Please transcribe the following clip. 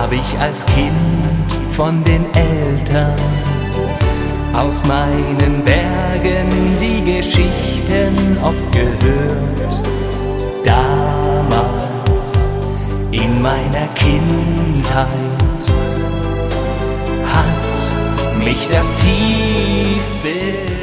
hab ich als Kind von den Eltern aus meinen Bergen die Geschichten oft gehört. Damals in meiner Kindheit hat mich das tief berührt.